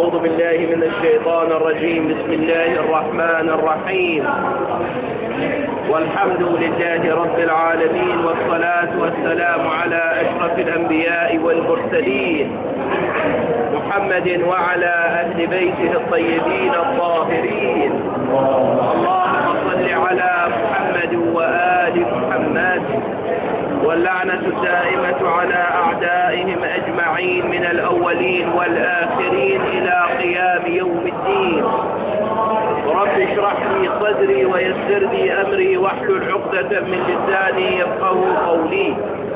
أعوذ بالله من الشيطان الرجيم. بسم الله الرحمن الرحيم، والحمد لله رب العالمين، والصلاة والسلام على أشرف الأنبياء والمرسلين محمد وعلى أهل بيته الطيبين الطاهرين. اللهم صل على محمد وآل محمد، واللعنة الدائمة على أعدائهم أجمعين من الأولين والآخرين إلى قيام يوم الدين. رب اشرح لي صدري ويسر لي أمري واحلل عقدة من لساني يفقهوا قولي.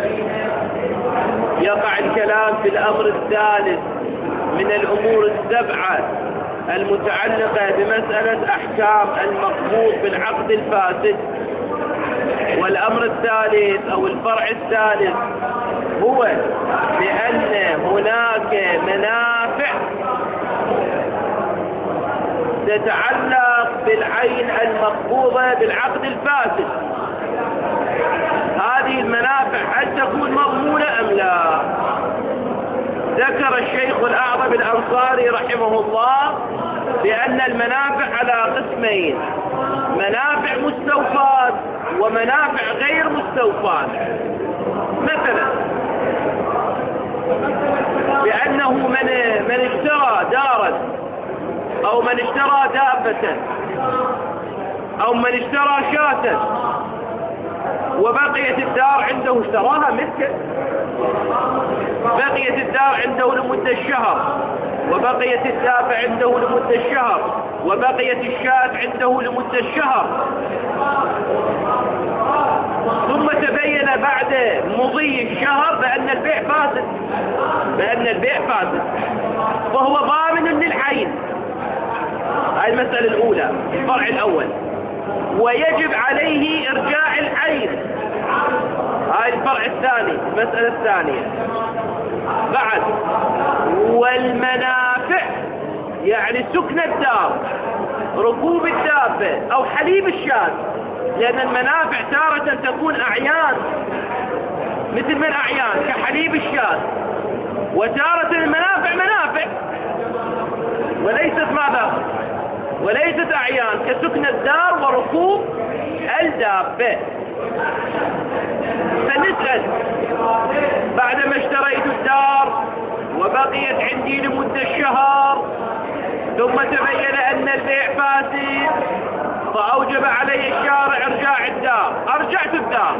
يقع الكلام في الأمر الثالث من الأمور السبعة المتعلقة بمسألة أحكام المقبوض بالعقد الفاسد. والأمر الثالث أو الفرع الثالث هو بأن هناك منافع تتعلق بالعين المقبوضة بالعقد الفاسد. هذه المنافع هل تكون مضمونة أم لا؟ ذكر الشيخ الأعظم الأنصاري رحمه الله بأن المنافع على قسمين: منافع مستوفاة ومنافع غير مستوفاة. مثلا بأنه من اشترى دارا أو من اشترى دابة أو من اشترى شاة وبقيت الدار عنده، اشتراها ملكا، بقيت الدار عنده لمدة الشهر، وبقيت الدابة عنده لمدة الشهر، وبقيت الشاة عنده لمدة الشهر، ثم تبين بعد مضي الشهر بأن البيع فاسد، فهو ضامن للعين. هذه المسألة الأولى، الفرع الأول. ويجب عليه إرجاع العين. هذا الفرع الثاني، المسألة الثانية. بعد والمنافع يعني سكن الدار، ركوب الدابة أو حليب الشاة، لأن المنافع تارة تكون أعيان مثل من أعيان كحليب الشاة، وتارة المنافع منافع وليست ماذا؟ وليست أعيان كسكن الدار وركوب الدابة. فنسأل: بعدما اشتريت الدار وبقيت عندي لمدة الشهر، ثم تبين أن البيع فاسد، فأوجب علي الشارع إرجاع الدار، أرجعت الدار،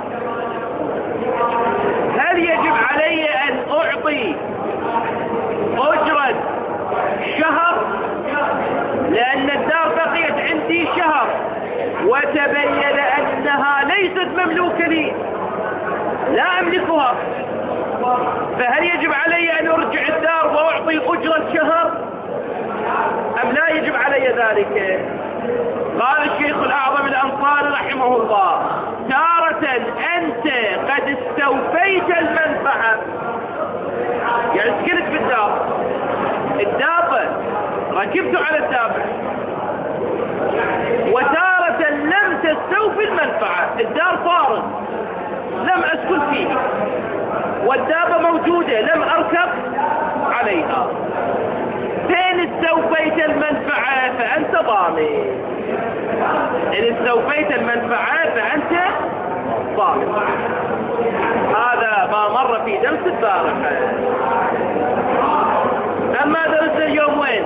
هل يجب علي أن أعطي أجرة شهر لأن الدار بقيت عندي شهر وتبين أنها ليست مملوكة لي، لا أملكها، فهل يجب علي أن أرجع الدار وأعطي أجرة شهر أم لا يجب علي ذلك؟ قال الشيخ الأعظم الأنصاري رحمه الله: تارة أنت قد استوفيت المنفعة، يعني سكنت في الدابة، ركبت على الدابة، وتارة لم تستوفي المنفعة، الدار فارغ لم أسكن فيه، والدابة موجودة لم أركب عليها. فإن استوفيت المنفعة فأنت ضامن. إن استوفيت المنفعة فأنت ضامن. هذا ما مر في درس البارحة. أما درس اليوم وين؟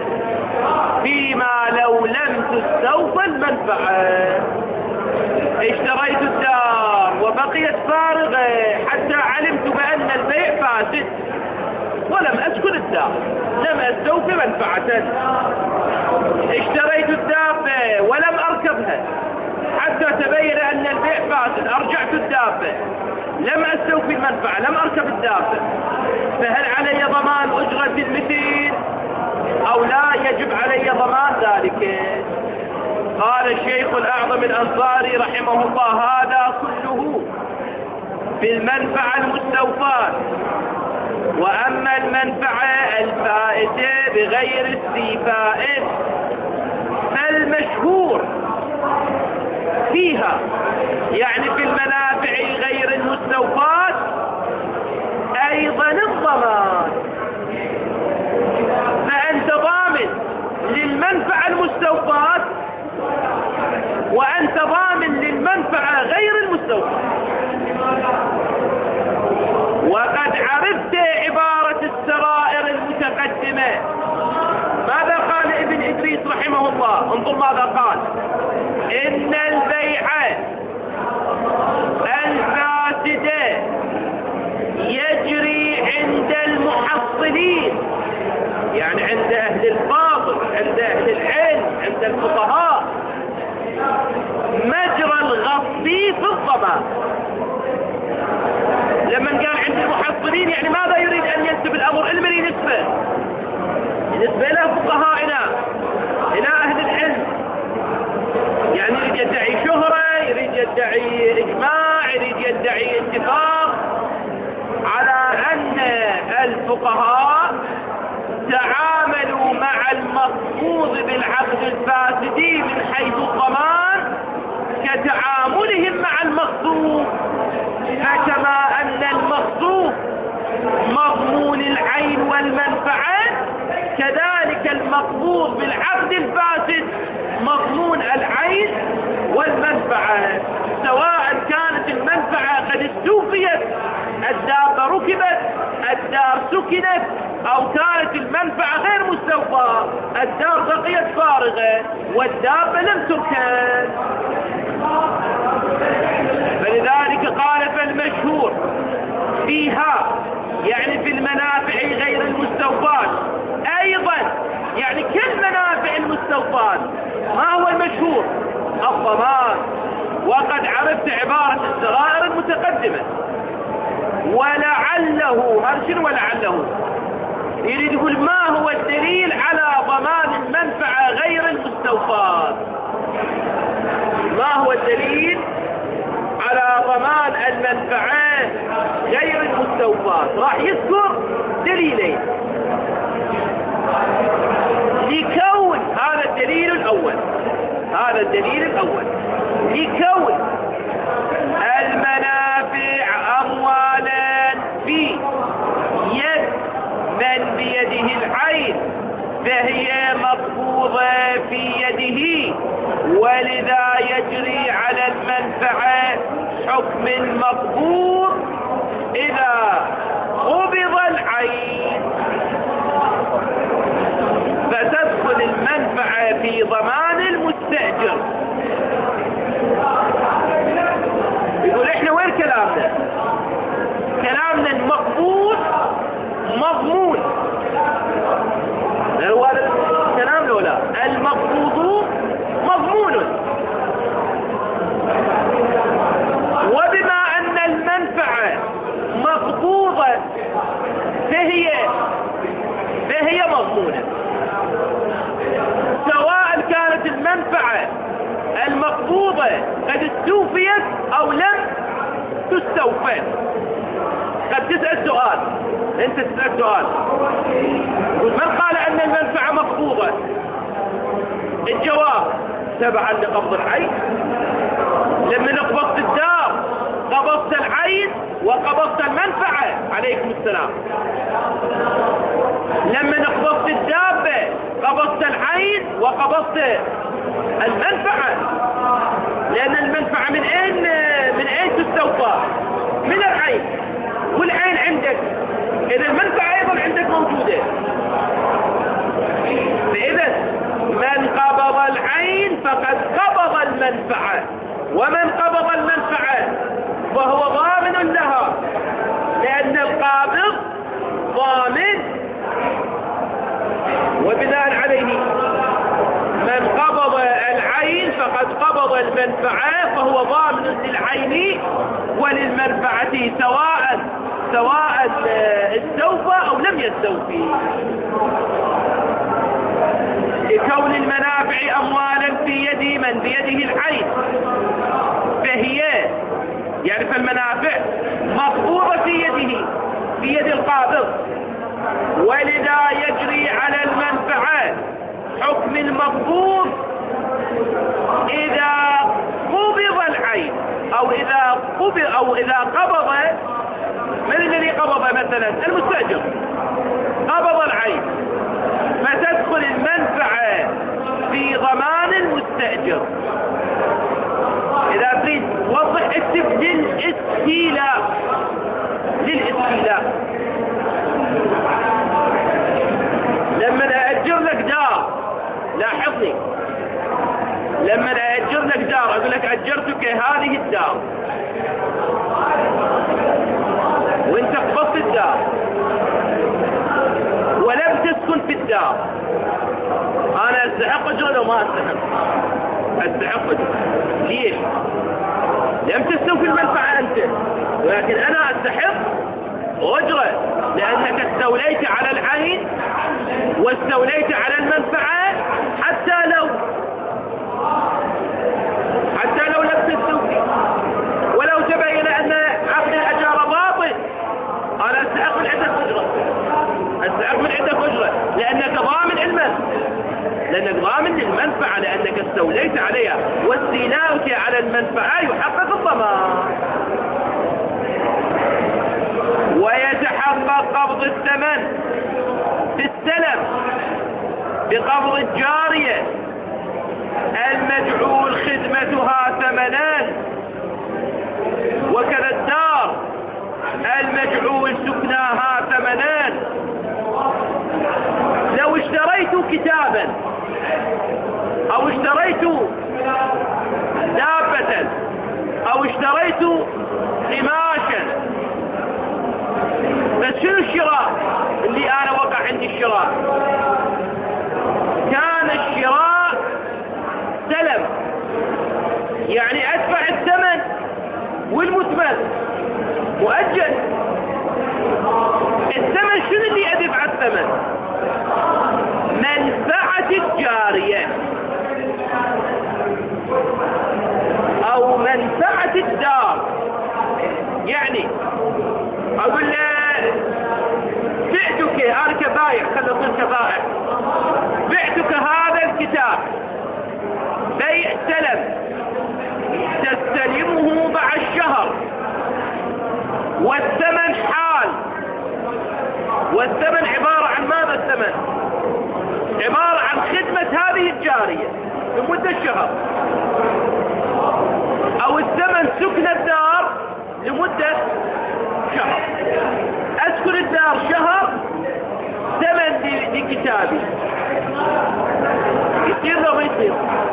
فيما لو لم تستوفى المنفعة. اشتريت الدار وبقيت فارغة حتى علمت بأن البيع فاسد ولم أسكن الدار، لم أستوفي منفعة. اشتريت الدابة ولم أركبها حتى تبين أن البيع فاسد، أرجعت الدابة، لم أستوفي المنفعة، لم أركب الدابة، فهل علي ضمان أجرة المثل أو لا يجب علي ضمان ذلك؟ قال الشيخ الأعظم الأنصاري رحمه الله: هذا كله في المنفعة المستوفاة. وأما المنفعة الفائتة بغير استيفاء فالمشهور فيها، يعني في المنافع غير المستوفاة، أيضا الضمان. فأنت ضامن رحمه الله انظر ماذا قال: إن البيع الفاسد يجري عند المحصلين، يعني عند أهل الفاضل، عند أهل العلم، عند الفقهاء، مجرى الغصب في الضمان. لما قال عند المحصلين يعني ماذا يريد أن ينسب الأمر؟ المن ينسبه إلى فقهائنا، إلى أهل العلم، يعني يريد يدعي شهرة، يريد يدعي إجماع، يريد يدعي اتفاق على أن الفقهاء تعاملوا مع المقبوض بالعقد الفاسد من حيث الضمان كتعاملهم مع المغصوب، فكما أن المغصوب مضمون العين والمنفعة، كذلك المقبوض بالعقد الفاسد مضمون العين والمنفعة، سواء كانت المنفعة قد استوفيت، الدابة ركبت، الدار سكنت، أو كانت المنفعة غير مستوفاة، الدار بقيت فارغة والدابة لم تركب. فلذلك قال: فالمشهور فيها، يعني في المنافع غير المستوفاة، أيضا يعني كل منافع المستوفاة ما هو المشهور؟ الضمان. وقد عرفت عبارة السرائر المتقدمة. ولعله، هذا شنو ولعله؟ يريد يقول ما هو الدليل على ضمان المنفعة غير المستوفاة؟ ما هو الدليل على ضمان المنفعة غير المستوفاة؟ راح يذكر دليلين لكون هذا الدليل الأول، لكون المنافع أموالا في يد من بيده العين فهي مقبوضة في يده، ولذا يجري على المنفعة حكم المقبوض إذا قبض العين، فتدخل المنفعة في ضمان المستأجر. يقول احنا وين كلامنا؟ كلامنا المقبوض مضمون، هو هذا الكلام لو لا؟ المقبوض مضمون، وبما أن المنفعة مقبوضة فهي مضمونة، سواء كانت المنفعة المقبوضة قد استوفيت أو لم تستوفى. قد تسأل سؤال، أنت تسأل سؤال، من قال أن المنفعة مقبوضة؟ الجواب: تبعا لقبض العين. لما قبضت الدار قبضت العين وقبضت المنفعة، عليكم السلام. لما قبضت الدابة قبضت العين وقبضت المنفعة، لأن المنفعة من أين تستوفى؟ من العين، والعين عندك، إذا المنفعة أيضا عندك موجودة. فإذا من قبض العين فقد قبض المنفعة، ومن قبض المنفعة فهو ضامن لها، لأن القابض ضامن. وبناء عليه من قبض العين فقد قبض المنفعة، فهو ضامن للعين وللمنفعة سواء استوفى أو لم يستوفي. لكون المنافع أموالا في يد من بيده العين فهي، يعني فالمنافع مقبوضة في يده، في يد القابض، ولذا يجري على المنفعة حكم المقبوض إذا قبض العين، أو إذا قبض. من الذي قبض مثلا؟ المستأجر قبض العين، فتدخل المنفعة في ضمان المستأجر. إذا تريد توضح اكتب للاستيلاء. لما أأجر لك دار، لاحظني، الدار، أنا أستحق أجرة لو ما أستحق؟ أستحق أجرة. ليش؟ لم تستوفي المنفعة أنت، ولكن أنا أستحق أجرة لأنك استوليت على العين واستوليت على المنفعة حتى لو لم تستوفي، ولو تبين أن عقد الأجارة باطل أنا أستحق من عندك أجرة، أستحق من عندك أجرة لأنك ضامن للمنفعة لأنك استوليت عليها، واستيلاؤك على المنفعة يحقق الضمان. ويتحقق قبض الثمن في السلم بقبض الجارية المجعول خدمتها ثمنان، وكذا الدار المجعول سكناها ثمنان. لو اشتريت كتابا أو اشتريت دابة أو اشتريت قماشا، بس شنو الشراء اللي أنا وقع عندي الشراء؟ كان الشراء سلم، يعني أدفع الثمن والمثمن مؤجل. الثمن شنو اللي أدفع الثمن؟ منفعة الجارية أو منفعة الدار. يعني أقول له بعتك، أنا كبايع، خلنا نقول كبائع، بعتك هذا الكتاب بيع سلم تستلمه بعد الشهر، والثمن حال. والثمن عبارة عن ماذا؟ الثمن عبارة عن خدمة هذه الجارية لمدة شهر، أو الثمن سكن الدار لمدة شهر. أسكن الدار شهر، ثمن لكتابي يصير لو ما يصير؟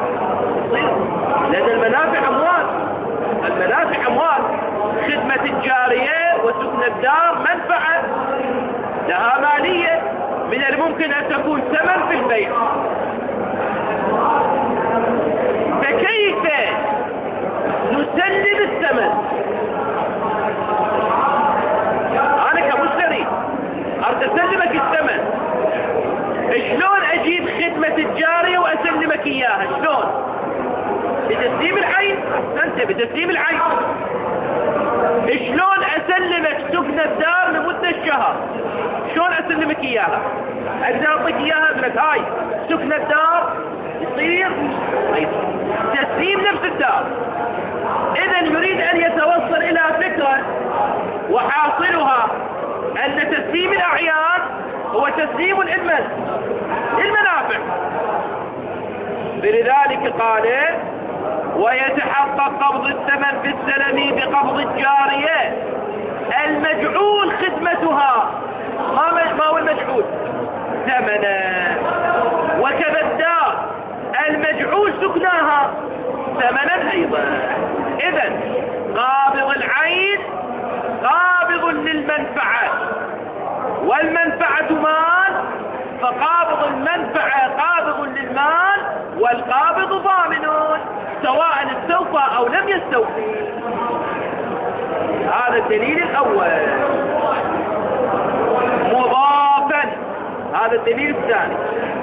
لأن المنافع أموال، المنافع أموال. خدمة الجارية وسكن الدار منفعة لها مالية، من الممكن أن تكون ثمن في البيع. فكيف نسلم الثمن؟ أنا كمشتري أريد أسلمك الثمن، شلون أجيب خدمة الجارية وأسلمك إياها؟ شلون؟ بتسليم العين؟ أنت بتسليم العين. شلون أسلمك سكن الدار لمدة شهر؟ شلون أسلمك إياها؟ أقدر أعطيك إياها أقول لك هاي سكن الدار، يصير تسليم نفس الدار. إذا يريد أن يتوصل إلى فكرة وحاصلها أن تسليم الأعيان هو تسليم المنافع. فلذلك قال ويتحقق قبض الثمن في السلم بقبض الجارية المجعول خدمتها. ما هو المجعول؟ ثمنا. وكذا الدار المجعول سكناها ثمنا أيضا. إذن قابض العين قابض للمنفعة، والمنفعة مال، فقابض المنفعة قابض للمال، والقابض ضامن سواء استوفى أو لم يستوفي. هذا الدليل الأول. مضافا، هذا الدليل الثاني.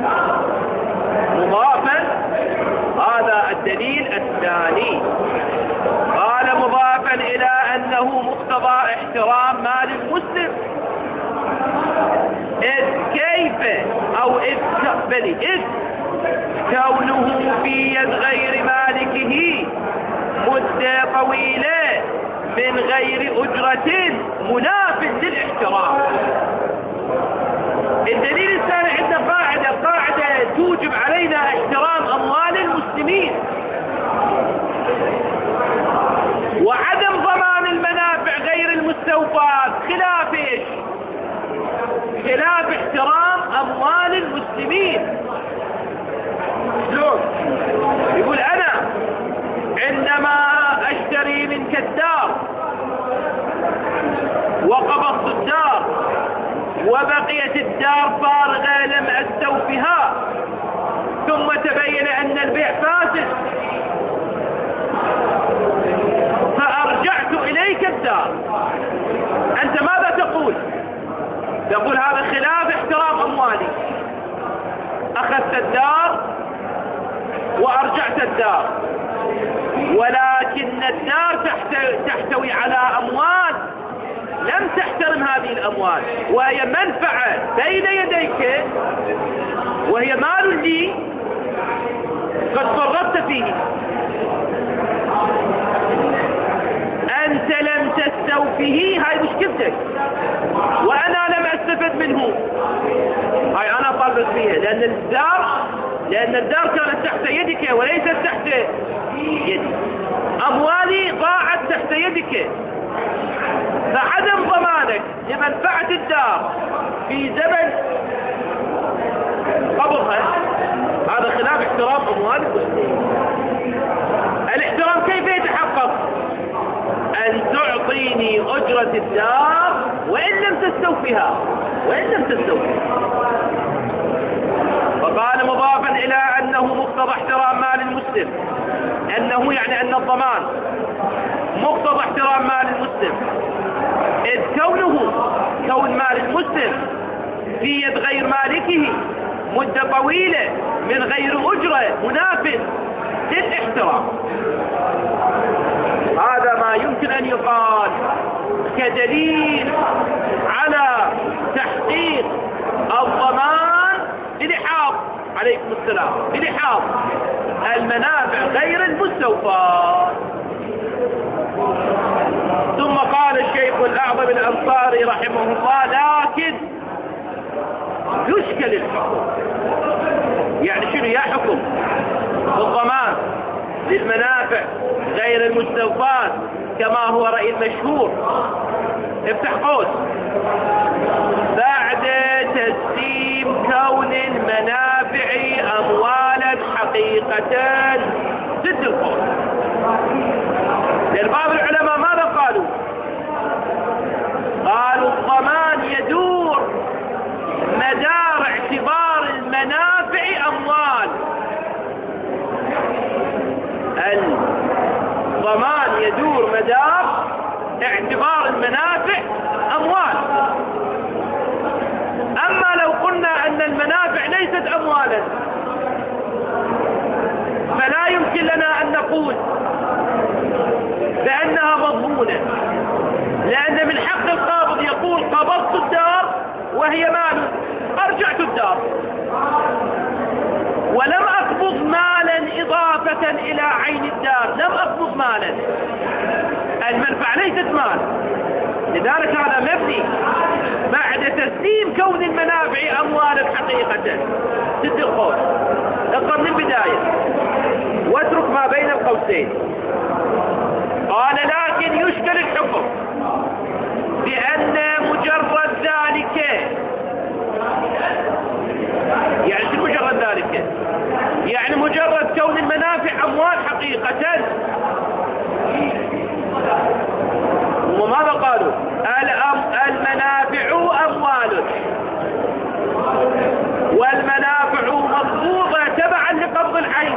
مضافا، هذا الدليل الثاني. قال مضافا إلى أنه مقتضى احترام مال المسلم، إذ كيف أو إذ كونه في يد غير مالكه مدة طويلة من غير أجرة مناف للاحترام. الدليل الثاني عندنا قاعدة توجب علينا احترام أموال المسلمين وعدم ضمان المنافع غير المستوفاة، خلاف ايش؟ خلاف احترام أموال المسلمين. شلون؟ يقول أنا عندما أشتري منك الدار وقبضت الدار وبقيت الدار فارغة لم أستوفي استوفها ثم تبين أن البيع فاسد فأرجعت إليك الدار، أنت ماذا تقول؟ تقول هذا خلاف احترام أموالي، أخذت الدار وأرجعت الدار، ولكن الدار تحتوي على أموال لم تحترم هذه الأموال، وهي منفعة بين يديك وهي مال لي قد فرطت فيه. أنت لم تستوفه، هاي مشكلتك، وأنا لم أستفد منه، هاي أنا طالبت فيها، لأن الدار كانت تحت يدك وليست تحت يدي، أموالي ضاعت تحت يدك، فعدم ضمانك لمنفعة الدار في زمن قبضها هذا خلاف احترام أموال المسلمين. الاحترام كيف يتحقق؟ أن تعطيني أجرة الدار وإن لم تستوفها، وقال مضافا إلى أنه مقتضى احترام مال المسلم، أنه يعني أن الضمان مقتضى احترام مال المسلم، إذ كون مال المسلم في يد غير مالكه مدة طويلة من غير أجرة منافذ للاحترام. هذا ما يمكن أن يقال كدليل على تحقيق الضمان بلحاظ عليكم السلام بلحاظ المنافع غير المستوفاة. ثم قال الشيخ الأعظم الأنصاري رحمه الله: لكن يشكل الحكم. يعني شنو يا حكم الضمان للمنافع غير المستوفاة كما هو رأي المشهور، افتح قوس، بعد تسليم كون المنافع أموالا حقيقة، سد القوس. لأن بعض العلماء ماذا قالوا؟ قالوا الضمان يدور مدار اعتبار المنافع أموال. الضمان يدور مدار اعتبار المنافع أموال. أما لو قلنا أن المنافع ليست أموالا فلا يمكن لنا أن نقول بأنها مضمونة، لأن من حق القابض يقول قبضت الدار وهي مال، أرجعت الدار ولم أقبض مالا إضافة إلى عين الدار، لم أقبض مالا، المنفعة ليست مال. لذلك هذا مبني بعد تسليم كون المنافع أموالا حقيقة. سد القوس، اقرأ من البداية واترك ما بين القوسين. قال: لكن يشكل الحكم بأن مجرد ذلك، يعني شنو مجرد ذلك؟ يعني مجرد كون المنافع أموال حقيقة. وماذا قالوا؟ المنافع أموال، والمنافع مقبوضة تبعا لقبض العين.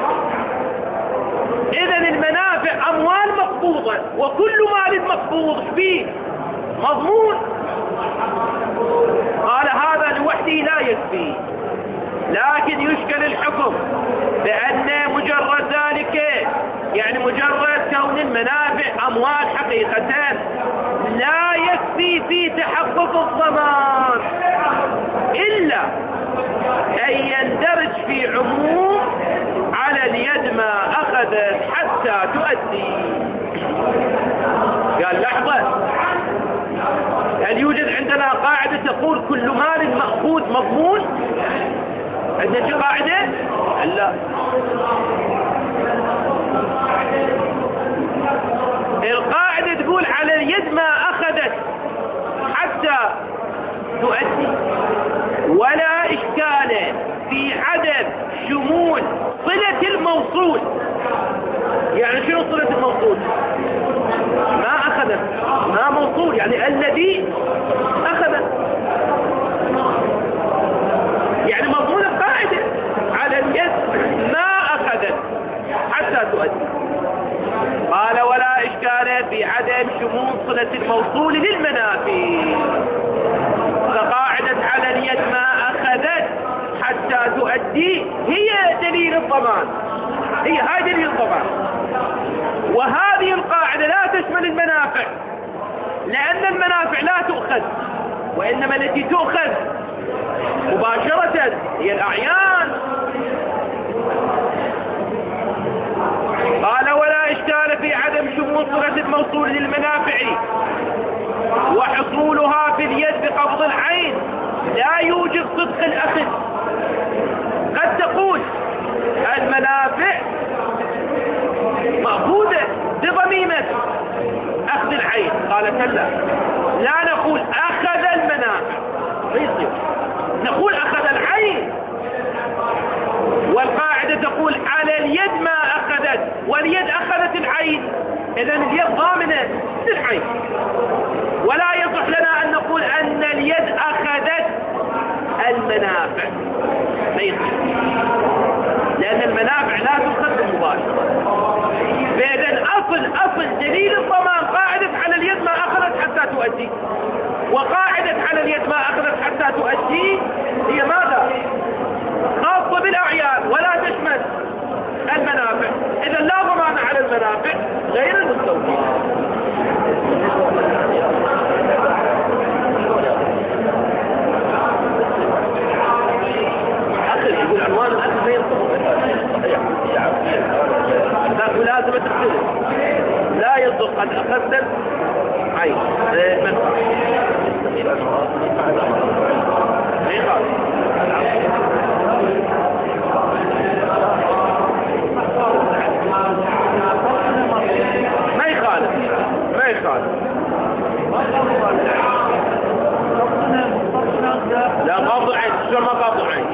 إذن المنافع أموال مقبوضة، وكل مال مقبوض فيه مضمون. قال: هذا لوحده لا يكفي، لكن يشكل الحكم بأن مجرد ذلك، يعني مجرد كون المنافع أموال حقيقة، لا يكفي في تحقق الضمان إلا أن يندرج في عموم على اليد ما أخذت حتى تؤدي. قال: لحظة، هل يوجد عندنا قاعدة تقول كل مال مأخوذ مضمون؟ عندنا شو قاعدة؟ لا. القاعدة تقول على اليد ما أخذت حتى تؤدي، ولا إشكال في عدم شمول صلة الموصول. يعني شنو صلة الموصول؟ ما أخذت، ما موصول، يعني الذي أخذت، يعني مضمون القاعدة صلة الموصول للمنافع. فقاعدة على اليد ما أخذت حتى تؤدي هي دليل الضمان، هاي دليل الضمان. وهذه القاعدة لا تشمل المنافع، لأن المنافع لا تؤخذ، وإنما التي تؤخذ مباشرة هي الأعيان. قال ولا إشكال في عدم شمول صلة الموصول للمنافع وحصولها في اليد بقبض العين لا يوجب صدق الأخذ. قد تقول المنافع مأخوذة بضميمة أخذ العين، قال كلا، لا نقول أخذ المنافع، نقول أخذ العين. والقاعدة تقول على اليد ما أخذت، واليد أخذت العين، إذن اليد ضامنة للعين. ولا يصح لنا أن نقول أن اليد أخذت المنافع، لأن المنافع لا تؤخذ مباشرة. فإذن أصل دليل الضمان قاعدة على اليد ما أخذت حتى تؤدي، وقاعدة على اليد ما أخذت حتى تؤدي هي ماذا؟ خاصة بالأعيان ولا تشمل المنافع. إذا لا ضمان على المنافع غير المستوفي. أخذ يقول عنوان الأخذ ما ينطبق، لازم تختلف، لا يصدق قد أخذت عين ما يخالف. لا قبض العين، شو ما قبض العين؟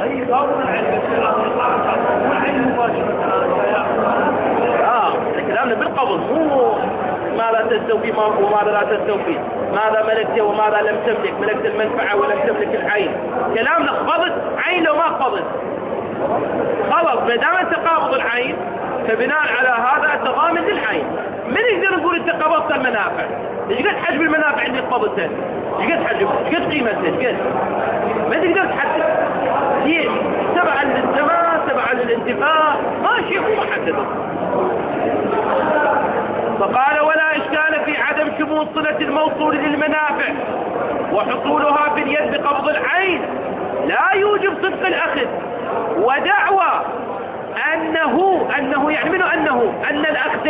كلامنا بالقبض، مو ماذا تستوفي وماذا لا تستوفي، ماذا ملكت وماذا لم تملك، ملكت المنفعة ولم تملك العين. كلامنا قبضت عين لو ما قبضت خلاص، ما دام انت قابض العين فبناء على هذا انت ضامن للعين. من يقدر نقول انت قبضت المنافع؟ ايش قد حجم المنافع اللي قبضتها؟ ايش قد حجمها؟ ايش قد قيمتها؟ ايش قد؟ ما تقدر تحدد. ليش؟ تبعا للزمان، تبعا للانتفاع، ماشي مو محدد. فقال ولا إشكال في عدم شمول صلة الموصول للمنافع وحصولها في اليد بقبض العين لا يوجب صدق الأخذ. ودعوى أنه يعني منه أن الأخذ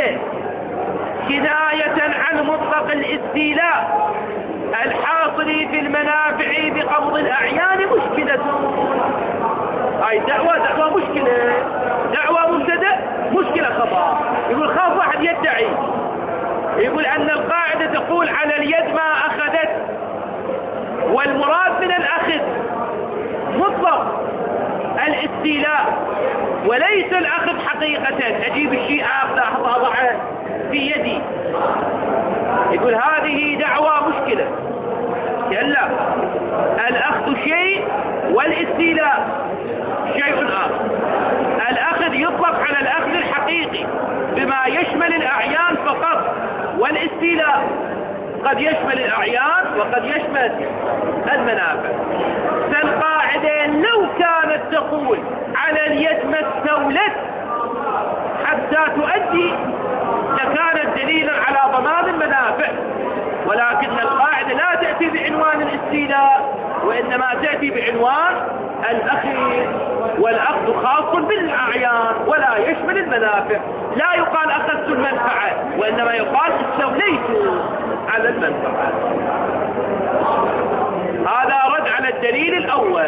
كناية عن مطلق الاستيلاء الحاصل في المنافع بقبض الأعيان مشكلة. هاي دعوى مشكلة، دعوى مبتدأ، مشكلة خطأ. يقول خاف واحد يدعي، يقول أن القاعدة تقول على اليد ما أخذت، والمراد من الأخذ مطلق الاستيلاء وليس الأخذ حقيقة، أجيب الشيء أضعه في يدي. يقول هذه دعوى مشكلة. كلا، الأخذ شيء والاستيلاء شيء آخر. الأخذ يطلق على الأخذ الحقيقي بما يشمل الأعيان فقط، والاستيلاء قد يشمل الأعيان وقد يشمل المنافع. فالقاعدة لو كانت تقول على اليد ما استولت حتى تؤدي لكانت دليلا على ضمان المنافع، ولكن القاعدة لا تأتي بعنوان الاستيلاء وإنما تأتي بعنوان الأخذ، والأخذ خاص بالأعيان ولا يشمل المنافع. لا يقال أخذت المنفعة، وإنما يقال استوليت على المنفعة. هذا رد على الدليل الأول.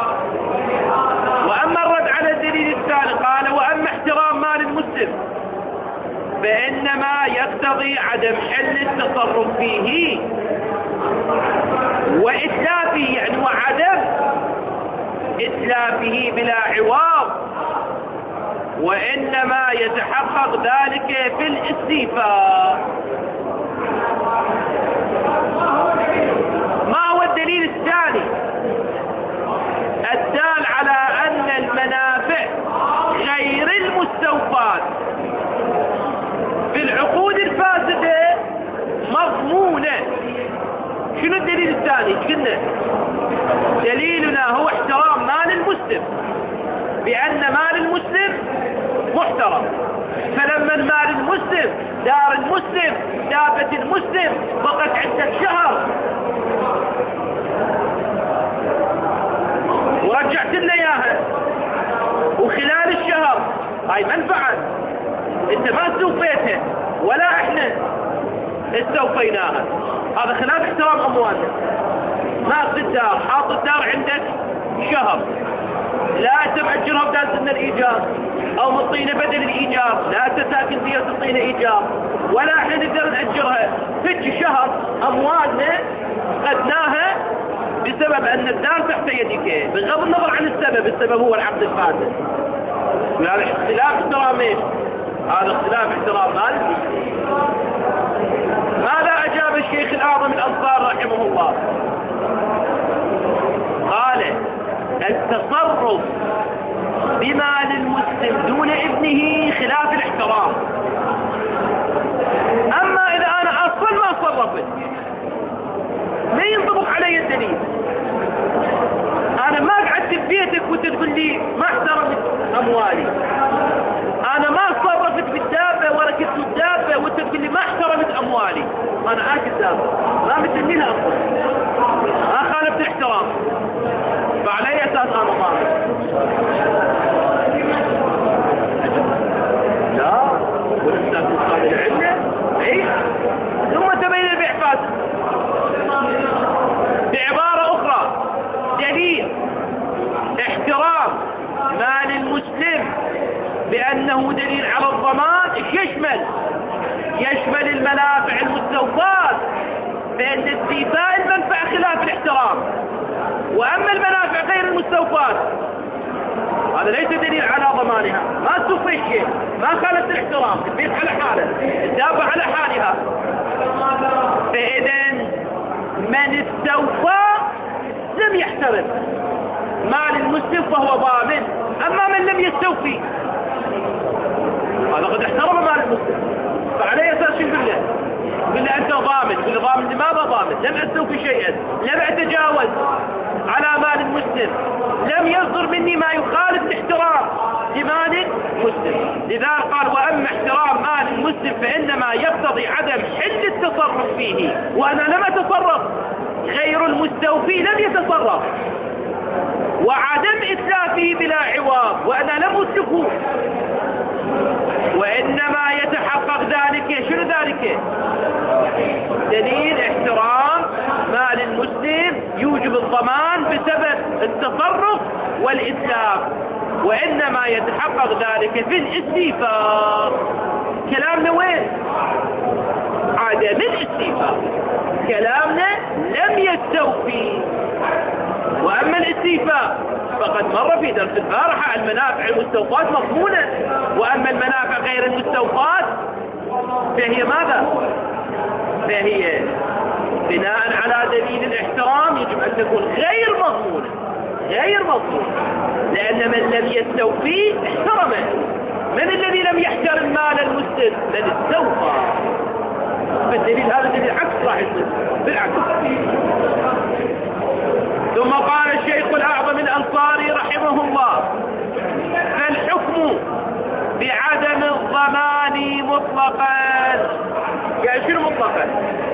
وأما الرد على الدليل الثاني قال وأما احترام مال المسلم فإنما يقتضي عدم حل التصرف فيه وإتلافه، يعني وعدم إتلافه بلا عوض، وإنما يتحقق ذلك في الاستيفاء. ما هو الدليل الثاني الدال على أن المنافع غير المستوفاة في العقود الفاسدة مضمونة هنا. شنو الدليل الثاني؟ قلنا دليلنا هو احترام مال المسلم، بأن مال المسلم محترم. فلما مال المسلم، دار المسلم، دابة المسلم بقت عندك شهر ورجعت لنا اياها، وخلال الشهر هاي منفعة انت ما استوفيتها ولا احنا استوفيناها، هذا خلاف احترام اموالنا. ماخذ الدار، حاط الدار عندك شهر، لا انت مأجرها بدال سن الايجار او مطينا بدل الايجار، لا انت ساكن فيها تعطينا ايجار ولا احنا نقدر نأجرها. فج شهر اموالنا اخذناها بسبب ان الدار تحت يدك، بغض النظر عن السبب هو العقد الفاسد. وهذا اختلاف احترام ايش؟ هذا اختلاف احترام مال. ماذا اجاب الشيخ الاعظم الانصار رحمه الله؟ قال التصرف بمال المسلم دون ابنه خلاف الاحترام. اما اذا انا اصلا ما صرفت ما ينطبق علي الدليل. انا ما قعدت ببيتك وانت تقول لي ما احترمت اموالي، انا ما صرفت بالدابه ولا كنت الدابه وانت تقول لي ما احترمت اموالي، انا اكل دابه ما متنيها اصلا، ما خالفت الاحترام، فعلى اي اساس انا ضامن؟ لا والاستاذ القابل عنده اي ثم تبين البيع فاسد. بعباره اخرى دليل احترام مال المسلم بأنه دليل على الضمان يشمل المنافع المستوفاة، بأن استيفاء المنفعة خلاف الاحترام، وأما المنافع غير المستوفاة هذا ليس دليل على ضمانها، ما استوفي شيء، ما خالت الاحترام، البيت على حاله، الدابة على حالها. فإذا من استوفى لم يحترم مال المسلم فهو ضامن، أما من لم يستوفي هذا قد احترم مال المسلم، فعلى اساس شو نقول له؟ نقول له انت ضامن، نقول له ضامن لماذا ضامن؟ لم استوفي شيئا، لم اتجاوز على مال المسلم، لم يصدر مني ما يخالف الاحترام لمال المسلم. لذلك قال واما احترام مال المسلم فانما يقتضي عدم حل التصرف فيه، وانا لم اتصرف، غير المستوفي لم يتصرف، وعدم اتلافه بلا عوض وانا لم اتلفه، وإنما يتحقق ذلك. شنو ذلك؟ دليل احترام مال المسلم يوجب الضمان بسبب التصرف والإتلاف، وإنما يتحقق ذلك في الاستيفاء. كلامنا وين؟ عدم الاستيفاء، كلامنا لم يستوفي. وأما الاستيفاء فقد مر في درس البارحة المنافع المستوفاة مضمونة، وأما المنافع غير المستوفاة فهي ماذا؟ فهي بناء على دليل الاحترام يجب أن تكون غير مضمونة، لأن من لم يستوفي احترمه. من الذي لم يحترم مال المسلم؟ من استوفى. فالدليل هذا دليل عكس راح يصير بالعكس. ثم قال الشيخ الأعظم الأنصاري رحمه الله فالحكم بعدم الضمان مطلقا. يعني شنو مطلقا؟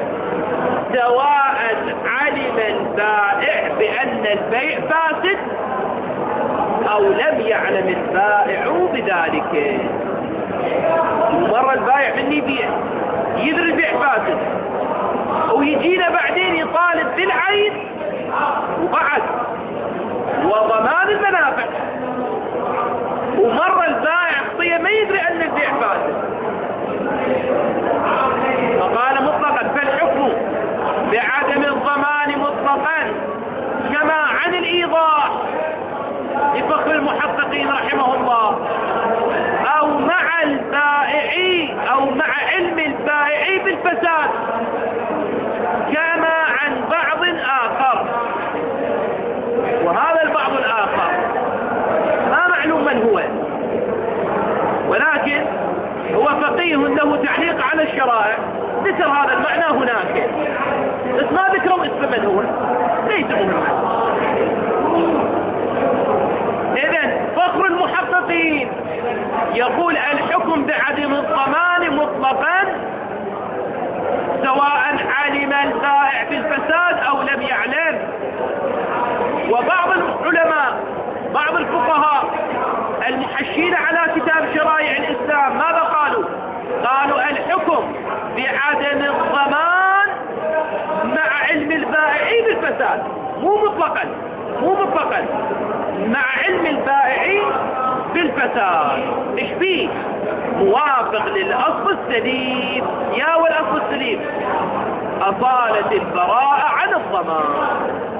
سواء علم البائع بأن البيع فاسد أو لم يعلم البائع بذلك. مرة البائع مني يبيع يدري البيع فاسد ويجينا بعدين يطالب بالعين وبعد وضمان المنافع، ومرة البائع خطية ما يدري أن البيع فاسد. فقال مطلقا فالحكم بعدم الضمان مطلقا كما عن الإيضاح لفخر المحققين رحمه الله، أو مع البائع أو مع علم البائع بالفساد، كما عن بعض آخر. وهذا البعض الآخر ما معلوم من هو، ولكن هو فقيه له تعليق على الشرائع ذكر هذا المعنى هناك، بس ما ذكروا اسم من هو، ليس مهما. إذن فخر المحققين يقول الحكم بعدم الضمان مطلقا سواء علم البائع بالفساد أو لم يعلم. وبعض العلماء بعض الفقهاء المحشين على كتاب شرائع الإسلام ماذا قالوا؟ قالوا الحكم بعدم الضمان مع علم البائع بالفساد، مو مطلقا مع علم البائع بالفساد. ايش فيه؟ موافق للأصل السليم. يا والأصل السليم أصالة البراءة عن الضمان.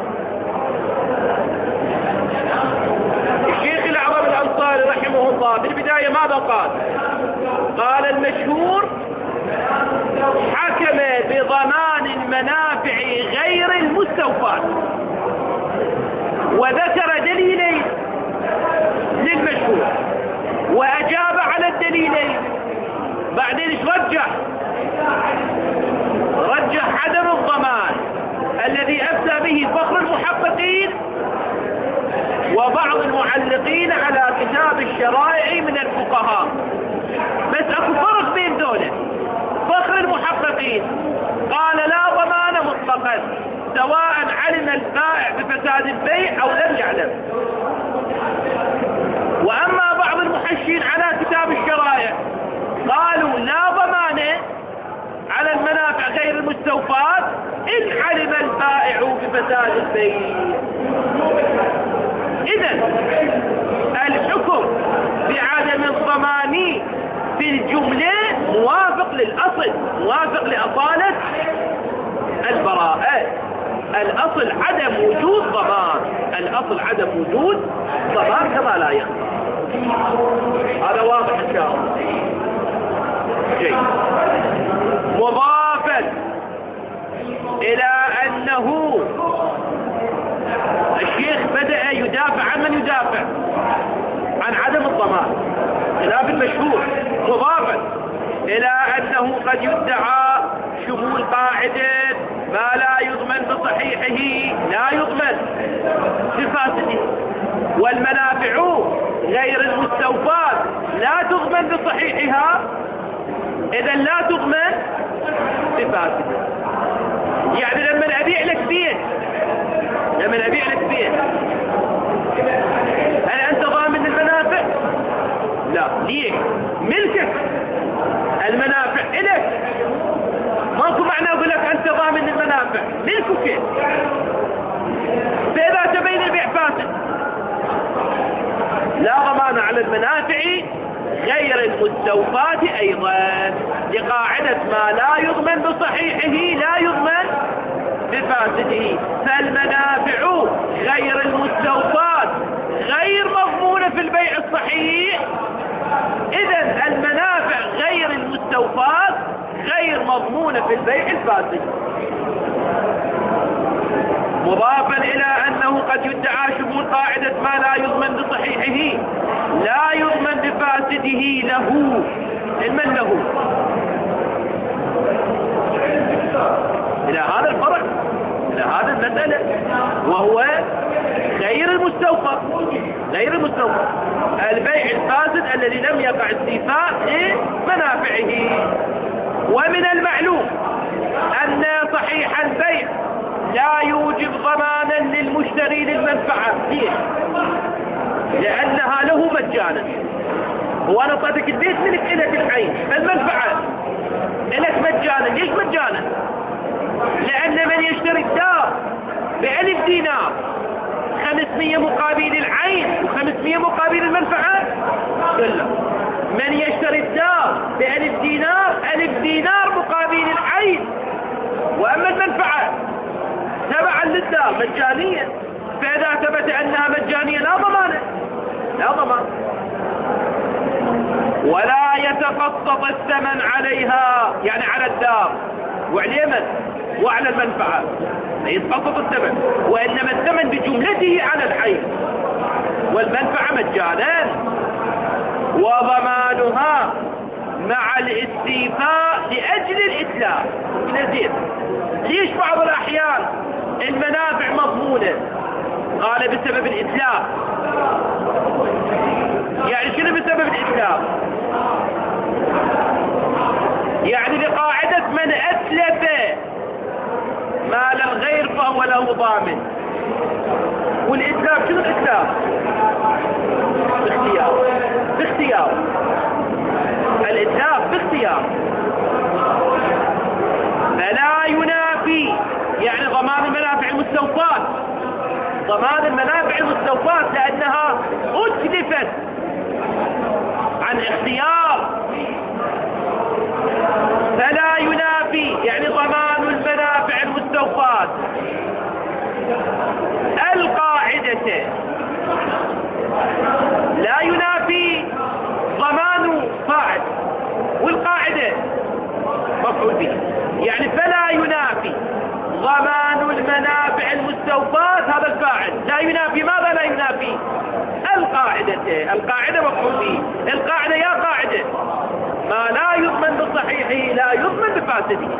الشيخ الأعظم الأنصاري رحمه الله في البداية ماذا قال؟ قال المشهور حكم بضمان المنافع غير المستوفاة، وذكر دليلين للمشهور وأجاب على الدليلين. بعدين ايش رجح عدم الضمان الذي أفتى به فخر المحققين وبعض المعلقين على كتاب الشرائع من الفقهاء. بس اكو فرق بين دولة. فخر المحققين قال لا ضمان مطلقا سواء علم البائع بفساد البيع او لم يعلم. واما بعض المحشين على كتاب الشرائع قالوا لا ضمان على المنافع غير المستوفاة ان علم البائع بفساد البيع. إذن الحكم بعدم الضمان في الجملة موافق للأصل، موافق لأصالة البراءة. الأصل عدم وجود ضمان، الأصل عدم وجود ضمان كما لا يخفى. هذا واضح إن شاء الله. جيد. مضافا إلى أنه الشيخ بدأ يدافع عن من يدافع عن عدم الضمان خلاف المشهور، مضافا إلى أنه قد يدعى شمول قاعدة ما لا يضمن بصحيحه لا يضمن بفاسده، والمنافع غير المستوفاة لا تضمن بصحيحها، إذا لا تضمن بفاسده. يعني لما أبيع لك بيت هل أنت ضامن المنافع؟ لا. ليه؟ ملكك، المنافع إلك، ماكو معنى أقول لك أنت ضامن المنافع، ملكك. فإذا تبين البيع فاسد لا ضمان على المنافع غير المستوفاة أيضا، لقاعدة ما لا يضمن بصحيحه لا يضمن بفاسده. فالمنافع غير المستوفاة غير مضمونة في البيع الصحيح، إذن المنافع غير المستوفاة غير مضمونة في البيع الفاسد. مضافا إلى أنه قد يدعى شمول قاعدة ما لا يضمن بصحيحه لا يضمن بفاسده له. من له؟ إلى هذا الفرق، إلى هذا المسألة، وهو غير المستوفى. البيع الفاسد الذي لم يقع استيفاء لمنافعه. ومن المعلوم أن صحيح البيع لا يوجب ضمانا للمشتري للمنفعة. ليه؟ لأنها له مجانا. هو أنا طلبك البيت منك إلك العين، فالمنفعة إلك مجانا. ليش مجانا؟ لأن من يشتري الدار ب1000 دينار 500 مقابل العين و500 مقابل المنفعة كلها. من يشتري الدار ب1000 دينار 1000 دينار مقابل العين، وأما المنفعة تبعا للدار مجانية. فإذا ثبت أنها مجانية لا ضمان. ولا يتقسط الثمن عليها، يعني على الدار وعلى اليمن وعلى المنفعة لا يتقسط الثمن، وإنما الثمن بجملته على العين والمنفعة مجانا. وضمانها مع الاستيفاء لأجل الإتلاف. نزيد ليش بعض الأحيان المنافع مضمونة؟ قال بسبب الإتلاف. يعني شنو بسبب الإتلاف؟ يعني لقاعدة من أتلف مال الغير فهو له ضامن. والإتلاف شنو الإتلاف؟ باختيار. الإتلاف باختيار. فلا ينافي يعني ضمان المنافع المستوفاة، ضمان المنافع المستوفاة لأنها أتلفت عن اختيار. فلا ينافي يعني ضمان المنافع المستوفاة القاعدة، لا ينافي ضمان فاعل، والقاعدة مفعول به. يعني فلا ينافي ضمان المنافع المستوفاة هذا الفاعل، لا ينافي ماذا؟ لا ينافي القاعدة مفعول به. القاعدة يا قاعدة ما لا يضمن بصحيحه لا يضمن بفاسده،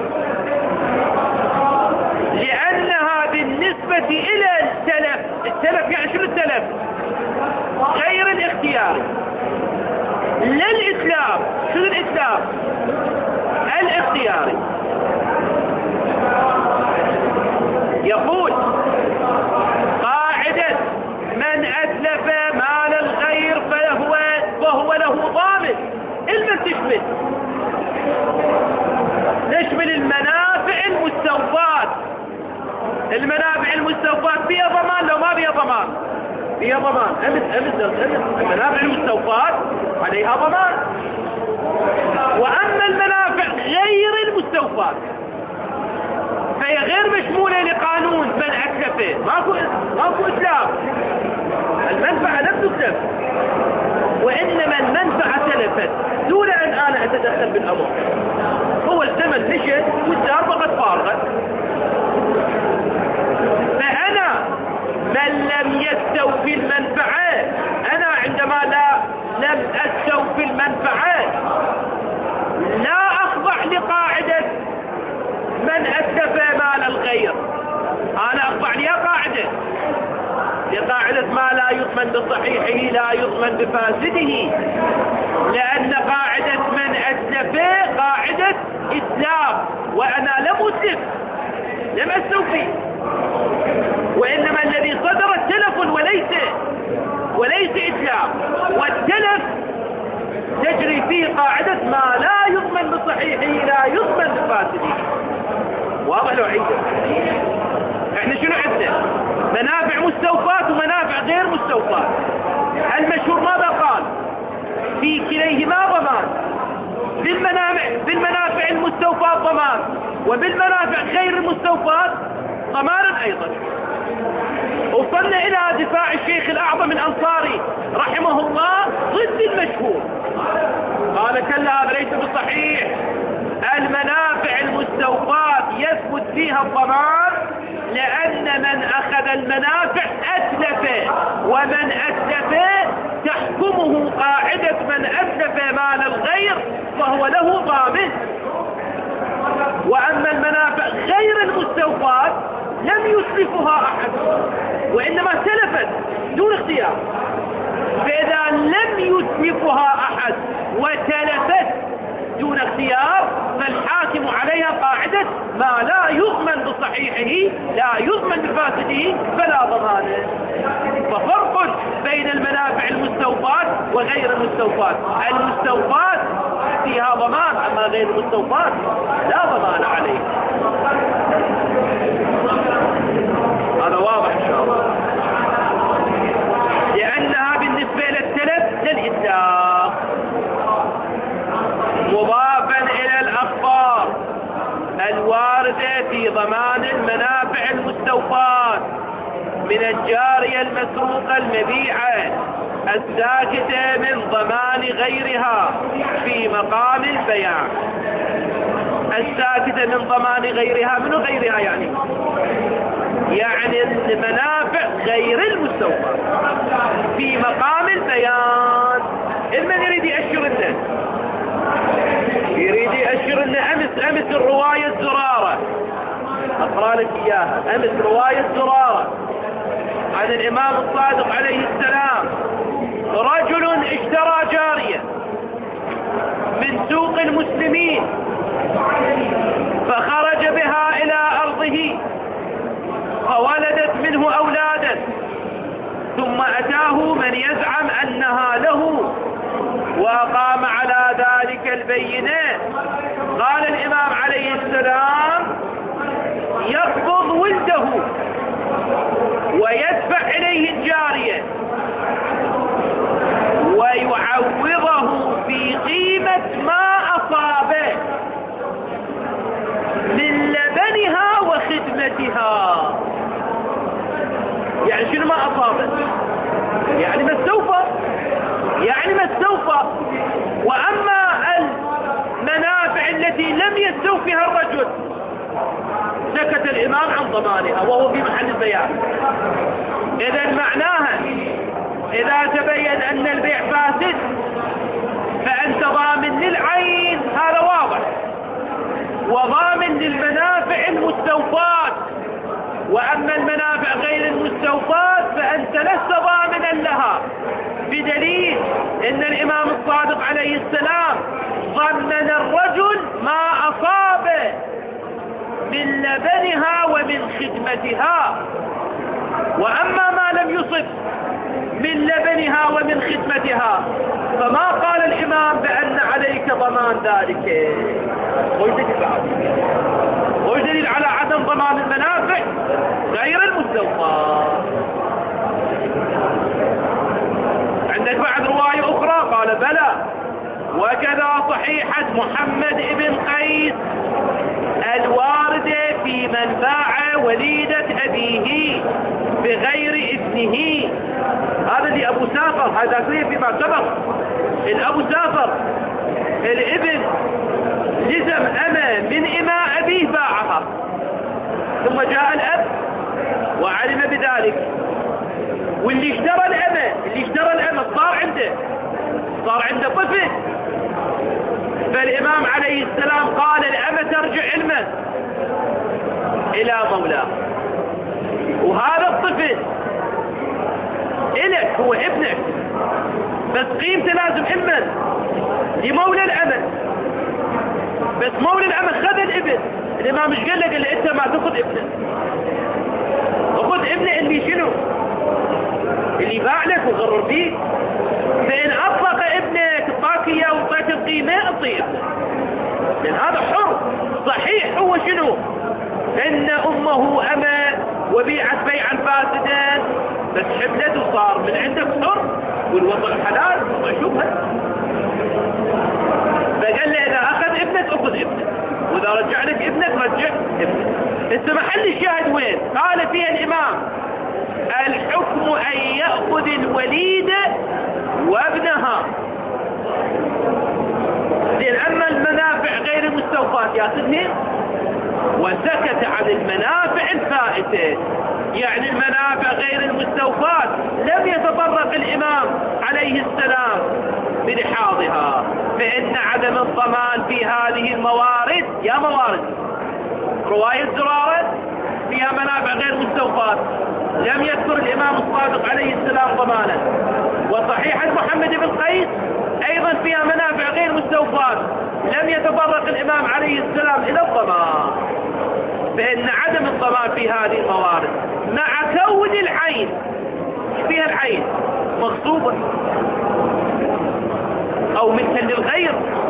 لأنها بالنسبة إلى التلف يعني شنو التلف؟ غير الاختياري لا الإتلاف. شنو الإتلاف؟ الاختياري. يقول قاعدة من أتلف مال الغير فهو له ضامن. المن تشمل المنافع المستوفاة. المنافع المستوفاة فيها ضمان لو ما فيها ضمان؟ فيها ضمان. المنافع المستوفاة عليها ضمان. وأما المنافع غير المستوفاة فهي غير مشمولة لقانون من أتلفه. ماكو إتلاف، المنفعة لم تتلف، وإنما المنفعة تلفت دون أن أنا أتدخل بالأمر. هو الزمن نشد والدار بقت فارغة. فأنا من لم يستوفي المنفعة، أنا عندما لم أستوفي المنفعة لا أخضع لقاعدة من أتلف مال الغير. أنا أخضع لها قاعدة، لقاعدة ما لا يضمن بصحيحه لا يضمن بفاسده، لأن قاعدة من أتلف قاعدة إتلاف، وأنا لم أتلف، لم أستوفي، وإنما الذي صدر التلف وليس إتلاف. والتلف تجري فيه قاعدة ما لا يضمن بصحيحه لا يضمن بفاسده. واضح لو عيده؟ احنا شنو عندنا؟ منافع مستوفاة ومنافع غير مستوفاة. المشهور ماذا قال؟ في كليهما ضمان. بالمنافع المستوفاة ضمان، وبالمنافع غير المستوفاة ضمان أيضا. وصلنا إلى دفاع الشيخ الأعظم الأنصاري رحمه الله ضد المشهور. قال كلا هذا ليس بصحيح. المنافع المستوفاة يثبت فيها الضمان لأن من أخذ المنافع أتلف، ومن أتلف تحكمه قاعدة من أتلف مال الغير فهو له ضامن. وأما المنافع غير المستوفاة لم يتلفها أحد، وإنما تلفت دون اختيار. فإذا لم يتلفها أحد وتلفت دون اختيار فالحاكم عليها قاعدة ما لا يضمن بصحيحه لا يضمن بفاسده فلا ضمان. ففرق بين المنافع المستوفاة وغير المستوفاة. المستوفاة فيها ضمان، أما غير المستوفاة لا ضمان عليه. هذا واضح إن شاء الله. لأنها بالنسبة للتلف للإتلاف. مضافا إلى الأخبار الواردة في ضمان المنافع المستوفاة من الجارية المسروقة المبيعة الساكتة من ضمان غيرها في مقام البيع. الساكتة من ضمان غيرها، من غيرها يعني المنافع غير المستوفى في مقام البيان. من يريد يأشر لنا؟ يريد يأشر قالت إياها أمس رواية زرارة عن الإمام الصادق عليه السلام: رجل اشترى جارية من سوق المسلمين فخرج بها إلى أرضه فولدت منه أولادا، ثم أتاه من يزعم أنها له وأقام على ذلك البينات. قال الإمام عليه السلام: يقبض ولده ويدفع إليه الجارية ويعوضه في قيمة ما أصابه من لبنها وخدمتها. يعني شنو ما أصابه؟ يعني ما استوفى. وأما المنافع التي لم يستوفها الرجل سكت الإمام عن ضمانها وهو في محل البيان. إذا معناها إذا تبين أن البيع فاسد فأنت ضامن للعين، هذا واضح، وضامن للمنافع المستوفاة. وأما المنافع غير المستوفاة فأنت لست ضامنا لها، بدليل أن الإمام الصادق عليه السلام ضمن الرجل ما أصابه من لبنها ومن خدمتها. وأما ما لم يصب من لبنها ومن خدمتها فما قال الإمام بأن عليك ضمان ذلك. وش دليل على عدم ضمان المنافع غير المستوفى؟ عندك بعد رواية أخرى قال: بلى، وكذا صحيحة محمد بن قيس الواردة في من باع وليدة أبيه بغير إذنه. هذا اللي أبو سافر، هذا فيما سبق. الأبو سافر الابن لزم أمة من إماء أبيه باعها، ثم جاء الأب وعلم بذلك، واللي اشترى الأمة صار عنده طفل. فالإمام عليه السلام قال: الأمة ترجع علمه إلى مولاه، وهذا الطفل إلك، هو ابنك، بس قيمته لازم علما لمولى الأمة. بس مولى الأمة خذ الابن. الإمام مش قال لك اللي أنت ما تأخذ ابنه، أخذ ابنه اللي شنو؟ اللي باع لك وغرر فيك. فإن أطلق ابنك اعطاك إياه وأعطيك القيمة أعطيه ابنه، لأن هذا حر. صحيح هو شنو؟ إن أمه أمة وبيعت بيعا فاسدا، بس حبلت وصار من عندك حر والوضع حلال وشوفها. فقال له إذا أخذ ابنك أخذ ابنك، وإذا رجع لك ابنك رجع ابنك. انت محل الشاهد وين؟ قال فيها الإمام: الحكم أن يأخذ الوليدة وابنها. لأن أما المنافع غير المستوفاة يأخذهم، وسكت عن المنافع الفائتة. يعني المنافع غير المستوفاة لم يتطرق الإمام عليه السلام بلحاظها، فإن عدم الضمان في هذه الموارد، يا موارد رواية زرارة فيها منافع غير مستوفاة، لم يذكر الإمام الصادق عليه السلام ضمانا. وصحيحة محمد بن قيس أيضا فيها منافع غير مستوفاة، لم يتطرق الإمام عليه السلام إلى الضمان. فإن عدم الضمان في هذه الموارد مع كون العين فيها العين مغصوبة أو ملكا للغير،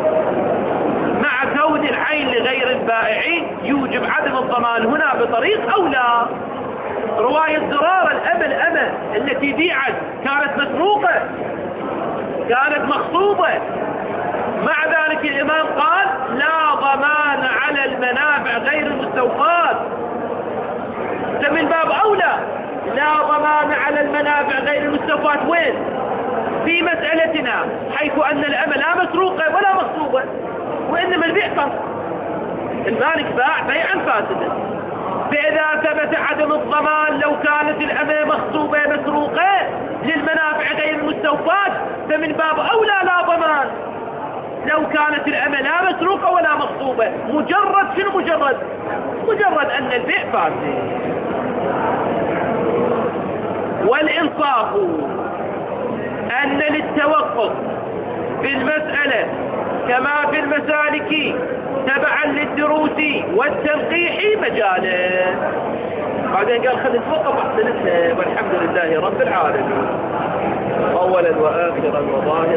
مع كون العين لغير البائعين يوجب عدم الضمان هنا بطريق أو لا. رواية زرار الأمة التي بيعت كانت مسروقة، كانت مغصوبة، مع ذلك الإمام قال: لا ضمان على المنافع غير المستوفاة. من باب أولى لا ضمان على المنافع غير المستوفاة. وين؟ في مسألتنا، حيث أن الأمة لا مسروقة ولا مغصوبة، وإنما البيع فاسد، المالك باع بيعا فاسدا. فإذا ثبت عدم الضمان لو كانت الأمة مغصوبة مسروقة للمنافع غير المستوفاة، فمن باب أولى لا ولو كانت الأمة لا مسروقة ولا مغصوبة، مجرد شنو؟ مجرد أن البيع فاسد. والإنصاف أن للتوقف في المسألة كما في المسالك تبعا للدروس والتنقيح مجالا. بعدين قال خلي نتوقف أحسن، والحمد لله رب العالمين أولا وآخرا وظاهرا.